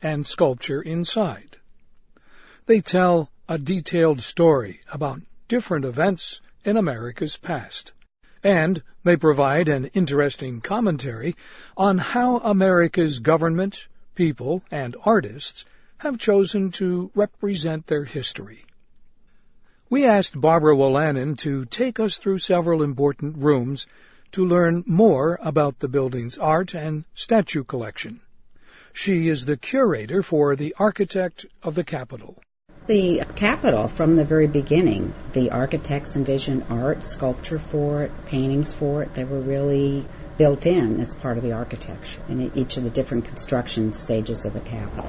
and sculpture inside. They tell a detailed story about different events in America's past, and they provide an interesting commentary on how America's government, people, and artists have chosen to represent their history. We asked Barbara Wolanin to take us through several important rooms to learn more about the building's art and statue collection. She is the curator for the architect of the Capitol. The Capitol, from the very beginning, the architects envisioned art, sculpture for it, paintings for it. They were really built in as part of the architecture in each of the different construction stages of the Capitol.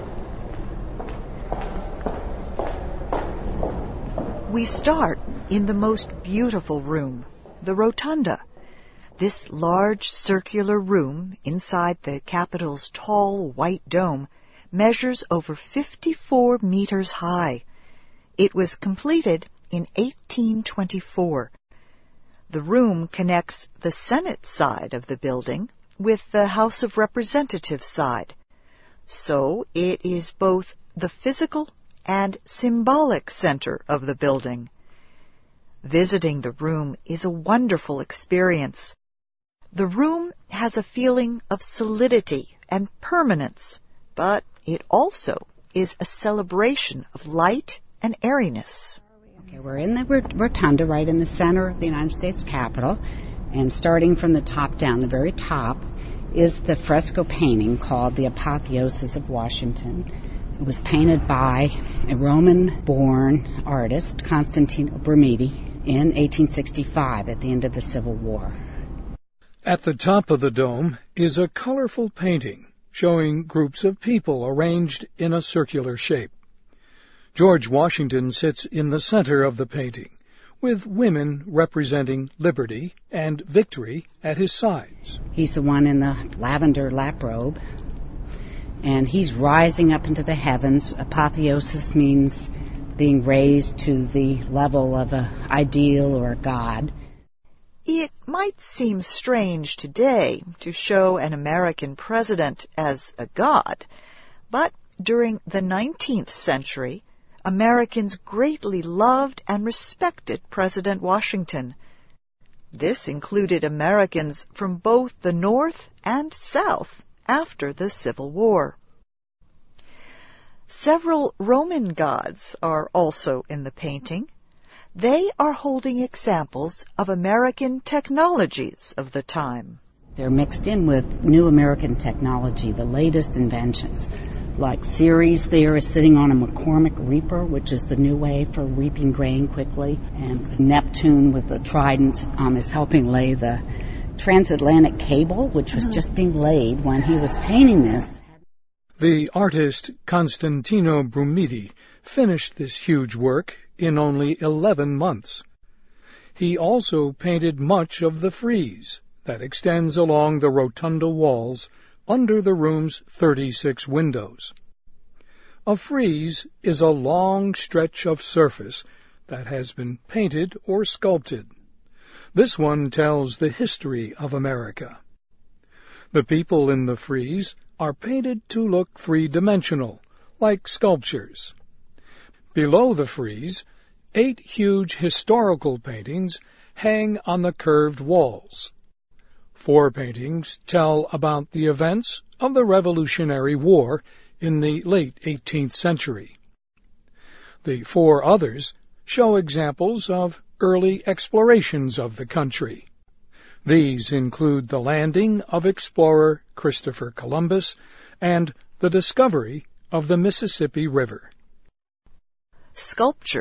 We start in the most beautiful room, the Rotunda. This large circular room inside the Capitol's tall white dome measures over 54 meters high. It was completed in 1824. The room connects the Senate side of the building with the House of Representatives side. So it is both the physical and symbolic center of the building. Visiting the room is a wonderful experience. The room has a feeling of solidity and permanence, but it also is a celebration of light and airiness. Okay, we're in the Rotunda, right in the center of the United States Capitol, and starting from the top down, the very top, is the fresco painting called The Apotheosis of Washington. It was painted by a Roman-born artist, Constantino Brumidi, in 1865 at the end of the Civil War. At the top of the dome is a colorful painting showing groups of people arranged in a circular shape. George Washington sits in the center of the painting, with women representing liberty and victory at his sides. He's the one in the lavender lap robe, and he's rising up into the heavens. Apotheosis means being raised to the level of an ideal or a god. It might seem strange today to show an American president as a god, but during the 19th century, Americans greatly loved and respected President Washington. This included Americans from both the North and South after the Civil War. Several Roman gods are also in the painting. They are holding examples of American technologies of the time. They're mixed in with new American technology, the latest inventions. Like Ceres there is sitting on a McCormick reaper, which is the new way for reaping grain quickly. And Neptune with the trident is helping lay the transatlantic cable, which was just being laid when he was painting this. The artist Constantino Brumidi finished this huge work in only 11 months. He also painted much of the frieze that extends along the rotunda walls under the room's 36 windows. A frieze is a long stretch of surface that has been painted or sculpted. This one tells the history of America. The people in the frieze are painted to look three-dimensional, like sculptures. Below the frieze, 8 huge historical paintings hang on the curved walls. 4 paintings tell about the events of the Revolutionary War in the late 18th century. The 4 others show examples of early explorations of the country. These include the landing of explorer Christopher Columbus and the discovery of the Mississippi River. Sculpture